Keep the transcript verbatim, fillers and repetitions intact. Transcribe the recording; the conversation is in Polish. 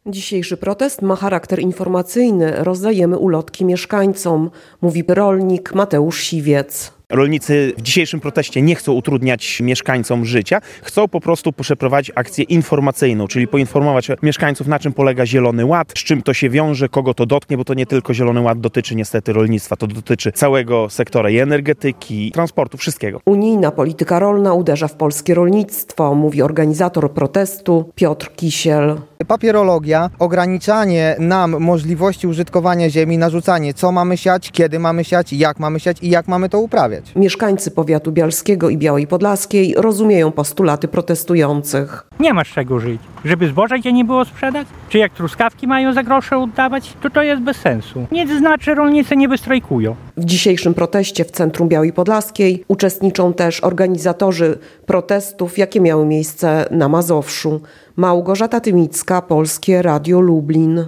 Dzisiejszy protest ma charakter informacyjny. Rozdajemy ulotki mieszkańcom, mówi rolnik Mateusz Siwiec. Rolnicy w dzisiejszym proteście nie chcą utrudniać mieszkańcom życia, chcą po prostu przeprowadzić akcję informacyjną, czyli poinformować mieszkańców, na czym polega Zielony Ład, z czym to się wiąże, kogo to dotknie, bo to nie tylko Zielony Ład dotyczy niestety rolnictwa, to dotyczy całego sektora i energetyki, transportu, wszystkiego. Unijna polityka rolna uderza w polskie rolnictwo, mówi organizator protestu Piotr Kisiel. Papierologia, ograniczanie nam możliwości użytkowania ziemi, narzucanie, co mamy siać, kiedy mamy siać, jak mamy siać i jak mamy to uprawiać. Mieszkańcy powiatu bialskiego i Białej Podlaskiej rozumieją postulaty protestujących. Nie ma z czego żyć. Żeby zboża gdzie nie było sprzedać? Czy jak truskawki mają za grosze oddawać? To to jest bez sensu. Nic znaczy, rolnicy nie wystrajkują. W dzisiejszym proteście w centrum Białej Podlaskiej uczestniczą też organizatorzy protestów, jakie miały miejsce na Mazowszu. Małgorzata Tymicka, Polskie Radio Lublin.